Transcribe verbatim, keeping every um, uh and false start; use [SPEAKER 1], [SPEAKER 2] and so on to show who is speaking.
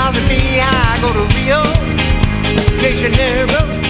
[SPEAKER 1] miles of me, I go to Rio de Janeiro.